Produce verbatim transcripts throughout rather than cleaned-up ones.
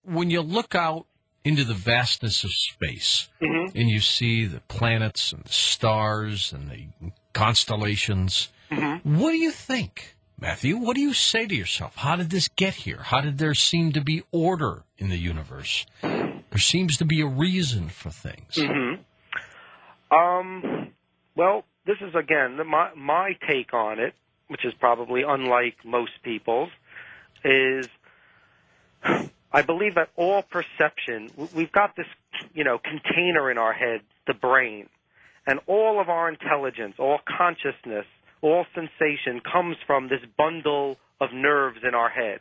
when you look out into the vastness of space, mm-hmm. and you see the planets and the stars and the constellations, mm-hmm. what do you think, Matthew? What do you say to yourself? How did this get here? How did there seem to be order in the universe? There seems to be a reason for things. Mm-hmm. Um, well, this is, again, the, my, my take on it, which is probably unlike most people's, is I believe that all perception, we've got this, you know, container in our head, the brain, and all of our intelligence, all consciousness, all sensation comes from this bundle of nerves in our head.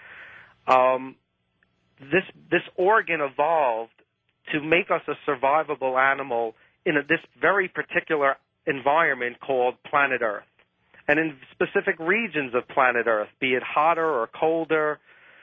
Um, this this organ evolved to make us a survivable animal in a, this very particular environment called planet Earth, and in specific regions of planet Earth, be it hotter or colder.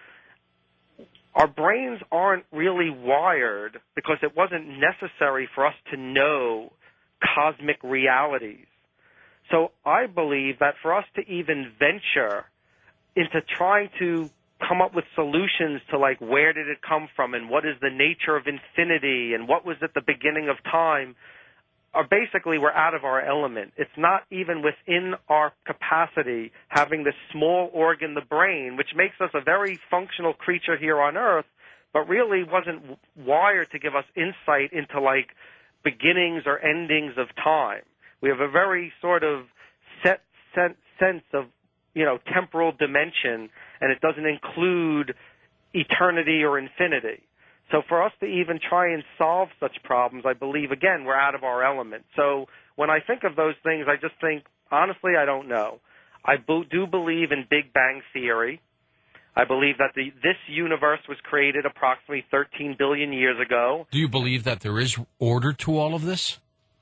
Our brains aren't really wired because it wasn't necessary for us to know cosmic realities. So I believe that for us to even venture into trying to come up with solutions to, like, where did it come from and what is the nature of infinity and what was at the beginning of time, are basically we're out of our element. It's not even within our capacity, having this small organ, the brain, which makes us a very functional creature here on Earth, but really wasn't wired to give us insight into, like, beginnings or endings of time. We have a very sort of set sense of, you know, temporal dimension, and it doesn't include eternity or infinity. So for us to even try and solve such problems, I believe, again, we're out of our element. So when I think of those things, I just think, honestly, I don't know. I do believe in Big Bang Theory. I believe that the, this universe was created approximately thirteen billion years ago. Do you believe that there is order to all of this?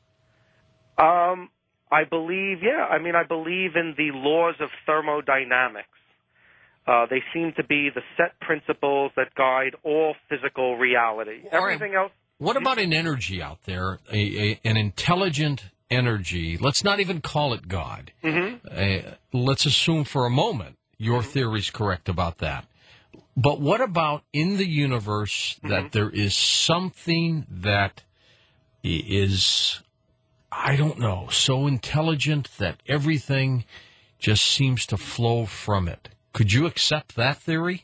Um, I believe, yeah. I mean, I believe in the laws of thermodynamics. Uh, they seem to be the set principles that guide all physical reality. All Everything right. else. What about an energy out there, a, a, an intelligent energy? Let's not even call it God. Mm-hmm. Uh, let's assume for a moment your mm-hmm. theory is correct about that. But what about in the universe that mm-hmm. there is something that is, I don't know, so intelligent that everything just seems to flow from it? Could you accept that theory?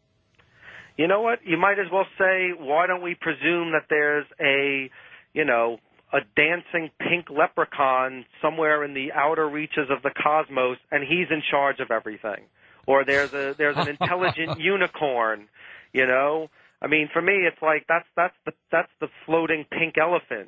You know what? You might as well say, why don't we presume that there's a, you know, a dancing pink leprechaun somewhere in the outer reaches of the cosmos, and he's in charge of everything? Or there's a there's an intelligent unicorn, you know? I mean, for me, it's like that's that's the that's the floating pink elephant.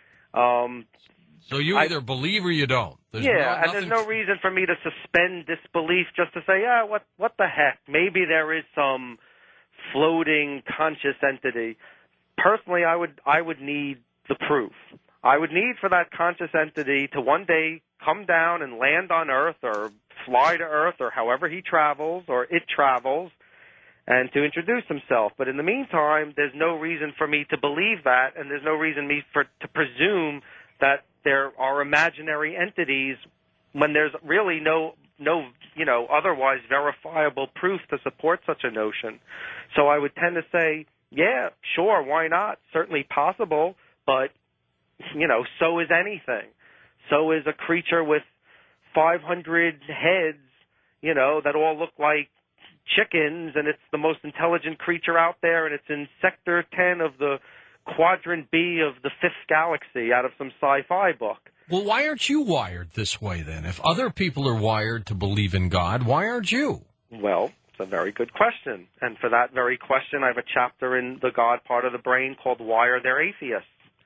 Um, so you either I, believe or you don't. There's yeah, no, and there's no reason for me to suspend disbelief just to say, yeah, what what the heck? Maybe there is some floating conscious entity. Personally, I would I would need the proof. I would need for that conscious entity to one day come down and land on Earth or fly to Earth or however he travels or it travels and to introduce himself. But in the meantime, there's no reason for me to believe that, and there's no reason me for to presume that there are imaginary entities when there's really no no you know otherwise verifiable proof to support such a notion. So I would tend to say, yeah, sure, why not? Certainly possible, but you know, so is anything. So is a creature with five hundred heads, you know, that all look like chickens, and it's the most intelligent creature out there, and it's in Sector ten of the Quadrant B of the Fifth Galaxy out of some sci-fi book. Well, why aren't you wired this way, then? If other people are wired to believe in God, why aren't you? Well, it's a very good question. And for that very question, I have a chapter in the God part of the brain called Why Are There Atheists?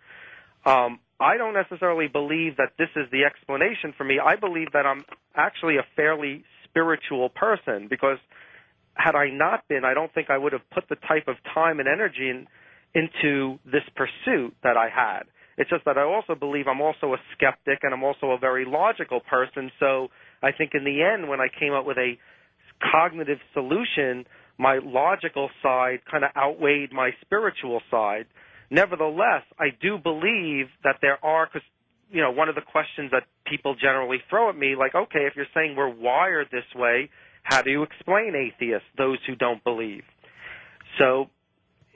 Um, I don't necessarily believe that this is the explanation for me. I believe that I'm actually a fairly spiritual person, because had I not been, I don't think I would have put the type of time and energy in, into this pursuit that I had. It's just that I also believe I'm also a skeptic, and I'm also a very logical person. So I think in the end, when I came up with a cognitive solution, my logical side kind of outweighed my spiritual side. Nevertheless, I do believe that there are, because, you know, one of the questions that people generally throw at me, like, okay, if you're saying we're wired this way, how do you explain atheists, those who don't believe? So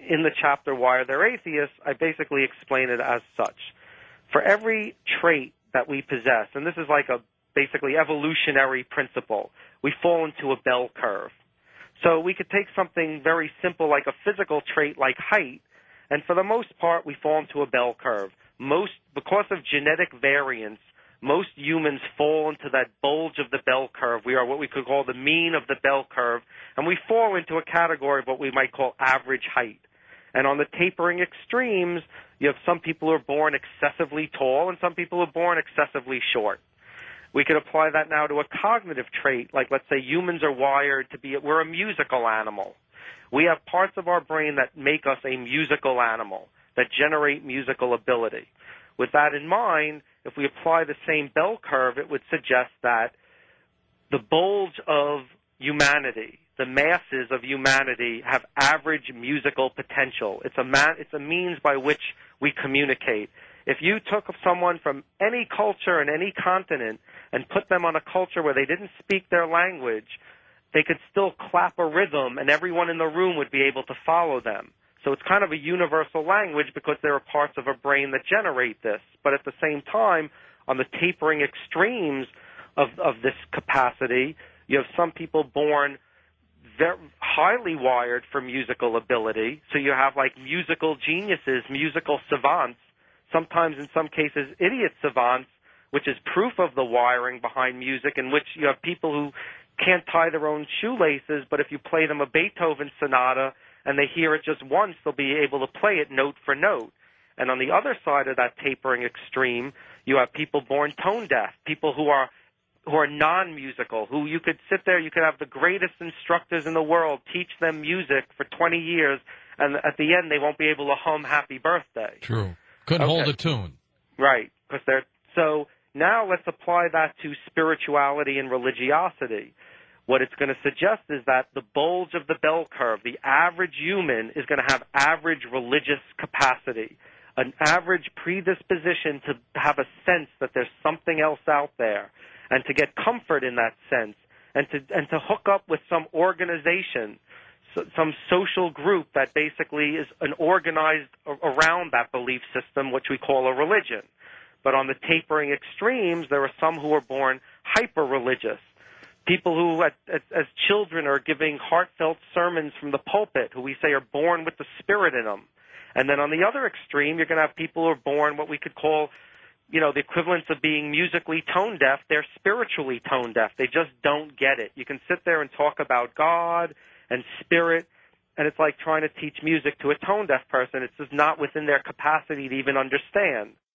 in the chapter Why Are There Atheists, I basically explain it as such. For every trait that we possess, and this is like a basically evolutionary principle, we fall into a bell curve. So we could take something very simple like a physical trait like height, and for the most part we fall into a bell curve. Most, because of genetic variance, most humans fall into that bulge of the bell curve. We are what we could call the mean of the bell curve, and we fall into a category of what we might call average height. And on the tapering extremes, you have some people who are born excessively tall and some people who are born excessively short. We could apply that now to a cognitive trait, like let's say humans are wired to be, we're a musical animal. We have parts of our brain that make us a musical animal, that generate musical ability. With that in mind, if we apply the same bell curve, it would suggest that the bulge of humanity, the masses of humanity, have average musical potential. It's a man, it's a means by which we communicate. If you took someone from any culture and any continent and put them on a culture where they didn't speak their language, they could still clap a rhythm and everyone in the room would be able to follow them. So it's kind of a universal language because there are parts of a brain that generate this. But at the same time, on the tapering extremes of, of this capacity, you have some people born very highly wired for musical ability. So you have like musical geniuses, musical savants, sometimes in some cases idiot savants, which is proof of the wiring behind music, in which you have people who can't tie their own shoelaces, but if you play them a Beethoven sonata and they hear it just once, they'll be able to play it note for note. And on the other side of that tapering extreme, you have people born tone deaf, people who are who are non-musical, who you could sit there, you could have the greatest instructors in the world teach them music for twenty years, and at the end they won't be able to hum Happy Birthday. True. Couldn't Okay. hold a tune. Right, because they're so now let's apply that to spirituality and religiosity. What it's going to suggest is that the bulge of the bell curve, the average human, is going to have average religious capacity, an average predisposition to have a sense that there's something else out there, and to get comfort in that sense, and to and to hook up with some organization, so, some social group that basically is an organized around that belief system, which we call a religion. But on the tapering extremes, there are some who are born hyper-religious, people who at, at, as children are giving heartfelt sermons from the pulpit, who we say are born with the Spirit in them. And then on the other extreme, you're going to have people who are born what we could call, you know, the equivalence of being musically tone deaf. They're spiritually tone deaf. They just don't get it. You can sit there and talk about God and spirit, and it's like trying to teach music to a tone deaf person. It's just not within their capacity to even understand.